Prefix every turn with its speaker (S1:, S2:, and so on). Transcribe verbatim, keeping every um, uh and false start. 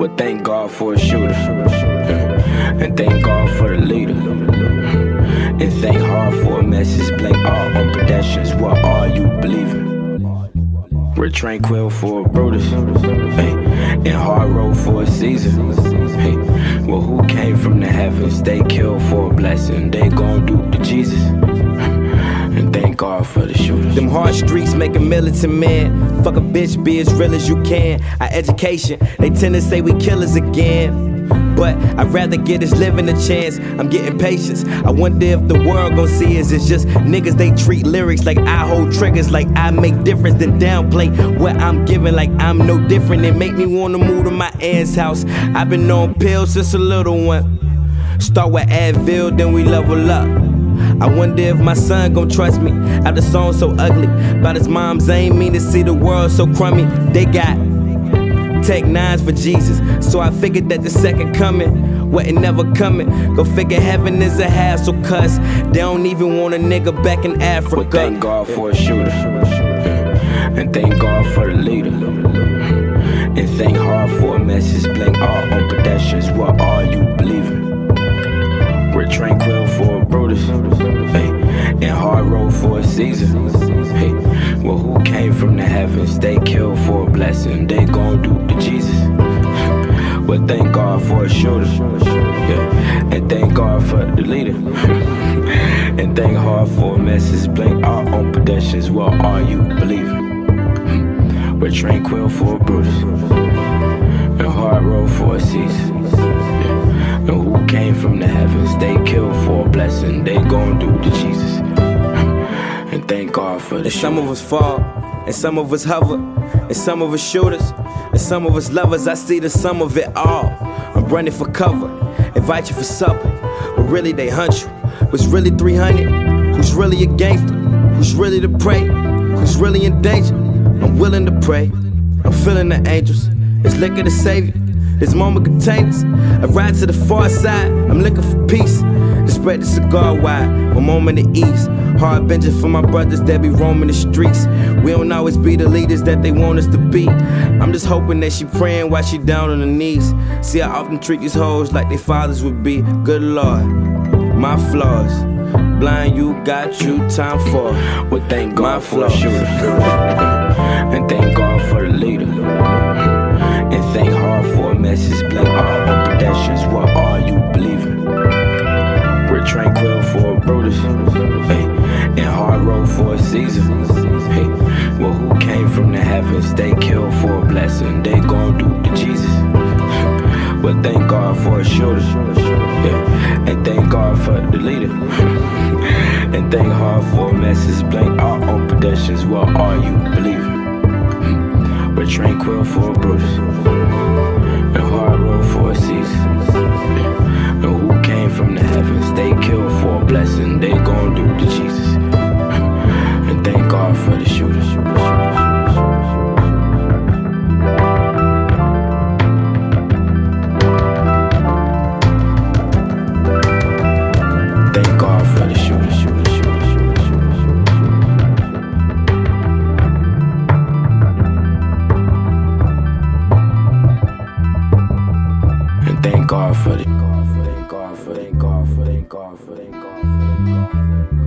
S1: But thank God for a shooter, and thank God for the leader, and thank hard for a message. Blame all on pedestrians. What are you believing? We're tranquil for a Brutus, hey, and hard road for a Caesar. Hey, well, who came from the heavens? They killed for a blessing. They gon' do to Jesus. And thank God for the shooters.
S2: Them hard streets make a militant man. Fuck a bitch, be as real as you can. Our education, they tend to say we killers again. But I'd rather get us living a chance. I'm getting patience. I wonder if the world gon' see us as just niggas. They treat lyrics like I hold triggers, like I make difference, then downplay what I'm giving like I'm no different. It make me wanna move to my aunt's house. I've been on pills since a little one. Start with Advil, then we level up. I wonder if my son gon' trust me. Out the song so ugly, but his moms ain't mean to see the world so crummy. They got Tech Nines for Jesus, so I figured that the second coming wasn't never coming. Go figure heaven is a hassle, cuz they don't even want a nigga back in Africa.
S1: Well, thank God for a shooter, and thank God for the leader, and thank hard for a message. Blame all on pedestrians. What are you believing? We're tranquil for a Brutus, hey, and hard road for a Caesar. Hey, well, who came from the heavens? They killed for a blessing. They gon' do to Jesus. But thank God for a shooter, yeah, and thank God for the leader, and thank hard for a message. Blame all on pedestrians. What are you believing? We're tranquil for a Brutus, and hard road for a Caesar. And who came from the heavens? They killed for a blessing. They gon' do to Jesus. And thank God for the
S2: And some of us fall, and some of us hover, and some of us shooters, and some of us lovers. I see the sum of it all. I'm running for cover, invite you for supper, but really they hunt you. Who's really three hundred? Who's really a gangster? Who's really to pray? Who's really in danger? I'm willing to pray. I'm feeling the angels. It's liquor to save you. This moment containers. I ride to the far side. I'm looking for peace. To spread the cigar wide. My moment of ease. Hard benching for my brothers that be roaming the streets. We don't always be the leaders that they want us to be. I'm just hoping that she praying while she down on her knees. See, I often treat these hoes like their fathers would be. Good Lord, my flaws. Blind, you got you time for.
S1: Well, thank God for a shooter, and thank God for the leader, and thank hard for a message. Blame all on pedestrians. What are you believing? We're tranquil for a Brutus, hey, and hard road for a Caesar. Hey, well, who came from the heavens? They killed for a blessing. They gon' do to Jesus. But thank God for a shooter, yeah, and thank God for the leader, and thank hard for a message. Blame all on pedestrians. What are you believing? We're tranquil for a Brutus, and hard road for a Caesar. And who came from the heavens? They killed for a blessing. They gon' do to Jesus. And thank God for the shooters. Thank God for the shooters, shooters, shooters, shooters, shooters, shooters. And thank God for the, thank God for, thank God for, thank God for, thank God for, thank God for.